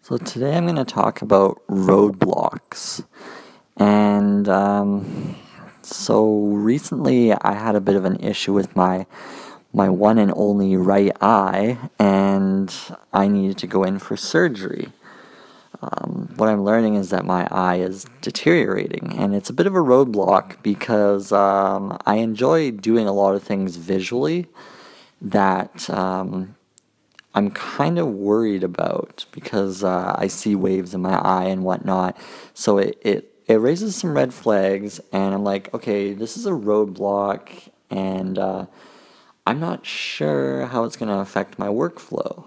So today I'm going to talk about roadblocks. And so recently I had a bit of an issue with my one and only right eye, and I needed to go in for surgery. What I'm learning is that my eye is deteriorating, and it's a bit of a roadblock because I enjoy doing a lot of things visually that I'm kind of worried about because I see waves in my eye and whatnot. So it raises some red flags, and I'm like, okay, this is a roadblock, and I'm not sure how it's going to affect my workflow.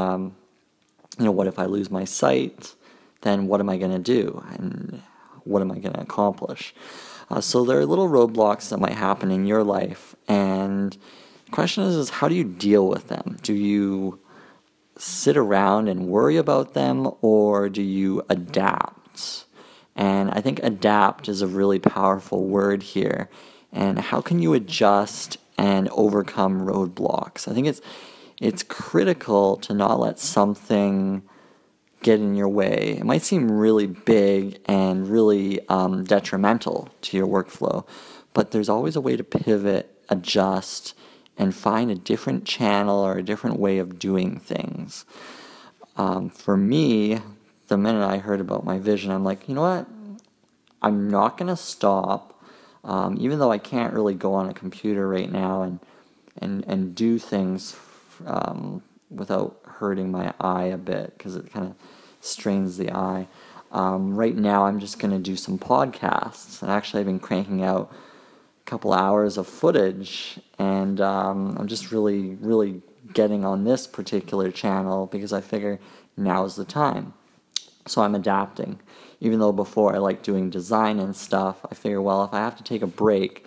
What if I lose my sight? Then what am I going to do? And what am I going to accomplish? So there are little roadblocks that might happen in your life, and the question is how do you deal with them? Do you sit around and worry about them, or do you adapt? And I think adapt is a really powerful word here. And how can you adjust and overcome roadblocks? I think it's critical to not let something get in your way. It might seem really big and really detrimental to your workflow, but there's always a way to pivot, adjust, and find a different channel or a different way of doing things. For me, the minute I heard about my vision, I'm like, you know what? I'm not going to stop, even though I can't really go on a computer right now and do things without hurting my eye a bit, because it kind of strains the eye. Right now, I'm just going to do some podcasts, and actually I've been cranking out couple hours of footage, and I'm just really getting on this particular channel because I figure now's the time. So I'm adapting. Even though before I liked doing design and stuff, I figure, well, if I have to take a break,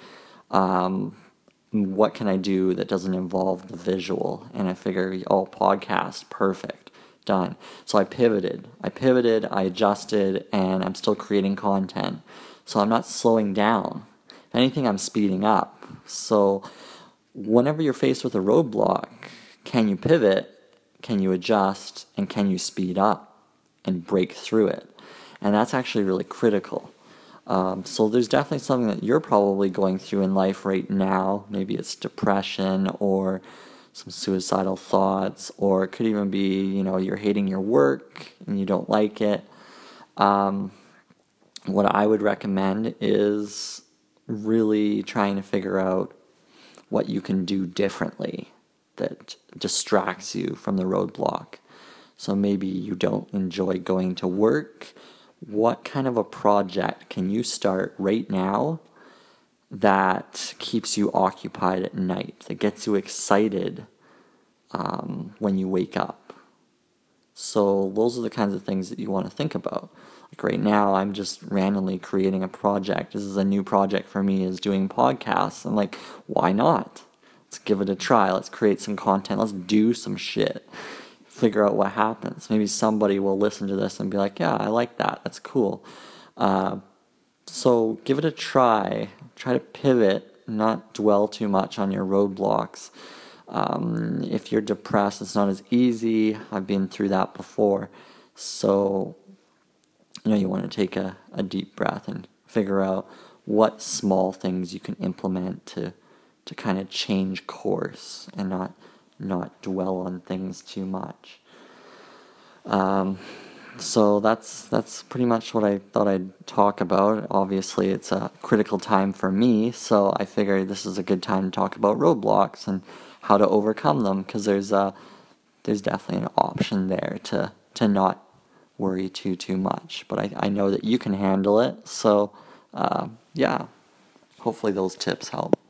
what can I do that doesn't involve the visual? And I figure, podcast, perfect, done. So I pivoted, I adjusted, and I'm still creating content. So I'm not slowing down. If anything, I'm speeding up. So whenever you're faced with a roadblock, can you pivot, can you adjust, and can you speed up and break through it? And that's actually really critical. So there's definitely something that you're probably going through in life right now. Maybe it's depression or some suicidal thoughts, or it could even be, you're hating your work and you don't like it. What I would recommend is really trying to figure out what you can do differently that distracts you from the roadblock. So maybe you don't enjoy going to work. What kind of a project can you start right now that keeps you occupied at night, that gets you excited when you wake up? So those are the kinds of things that you want to think about. Like right now, I'm just randomly creating a project. This is a new project for me, is doing podcasts. I'm like, why not? Let's give it a try. Let's create some content. Let's do some shit. Figure out what happens. Maybe somebody will listen to this and be like, yeah, I like that. That's cool. So give it a try. Try to pivot, not dwell too much on your roadblocks. If you're depressed, it's not as easy. I've been through that before. So, you want to take a deep breath and figure out what small things you can implement to kind of change course and not dwell on things too much. So that's pretty much what I thought I'd talk about. Obviously, it's a critical time for me, so I figured this is a good time to talk about roadblocks and how to overcome them, because there's definitely an option there to not worry too much. But I know that you can handle it, so yeah, hopefully those tips help.